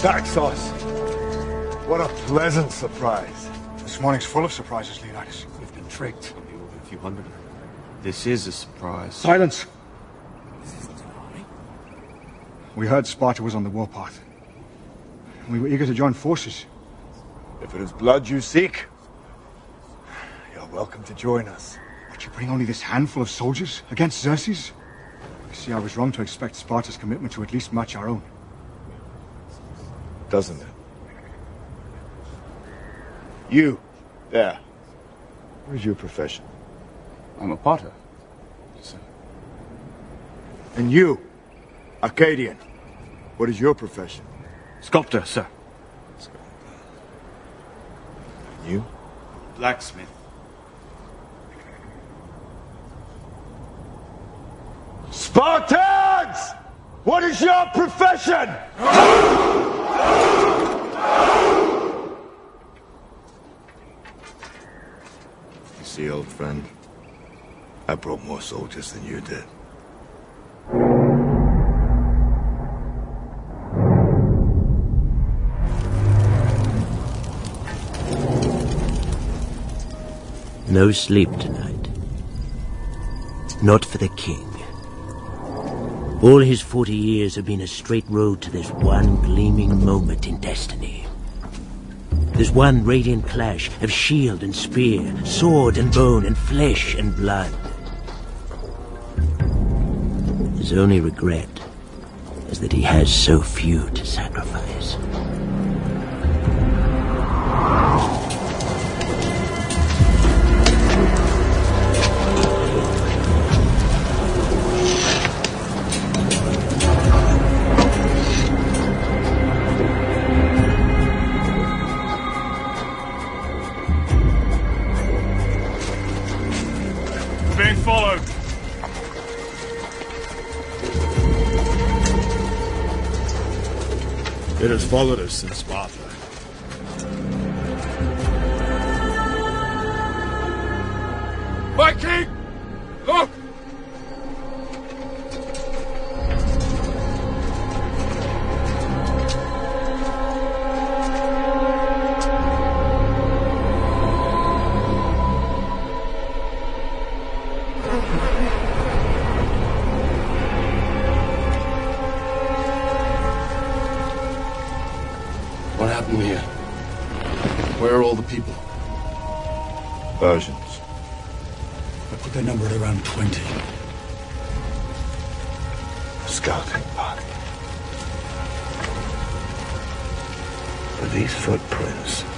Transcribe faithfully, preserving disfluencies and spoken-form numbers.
Taxos. What a pleasant surprise. This morning's full of surprises, Leonidas. We've been tricked. Only over a few hundred. This is a surprise. Silence! This isn't an army. We heard Sparta was on the warpath. And we were eager to join forces. If it is blood you seek, you're welcome to join us. But you bring only this handful of soldiers against Xerxes? I see I was wrong to expect Sparta's commitment to at least match our own. Doesn't it? You, there. What is your profession? I'm a potter, sir. And you, Arcadian. What is your profession? Sculptor, sir. And you? Blacksmith. Spartans! What is your profession? You see, old friend, I brought more soldiers than you did. No sleep tonight. Not for the king. All his forty years have been a straight road to this one gleaming moment in destiny. This one radiant clash of shield and spear, sword and bone, and flesh and blood. His only regret is that he has so few to sacrifice. Being followed. It has followed us since Sparta. My king! Look! What happened here? Where are all the people? Persians. I put their number at around twenty. A scouting party. But these footprints